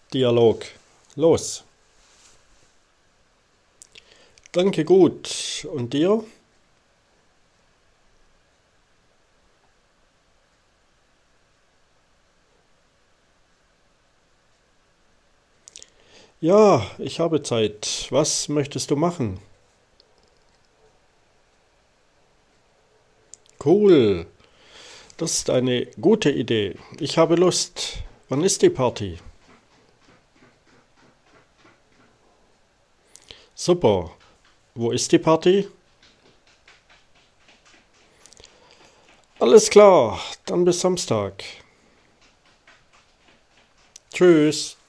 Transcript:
Dialog. Los. Danke gut. Und dir? Ja, ich habe Zeit. Was möchtest du machen? Cool. Das ist eine gute Idee. Ich habe Lust. Wann ist die Party? Super. Wo ist die Party? Alles klar. Dann bis Samstag. Tschüss.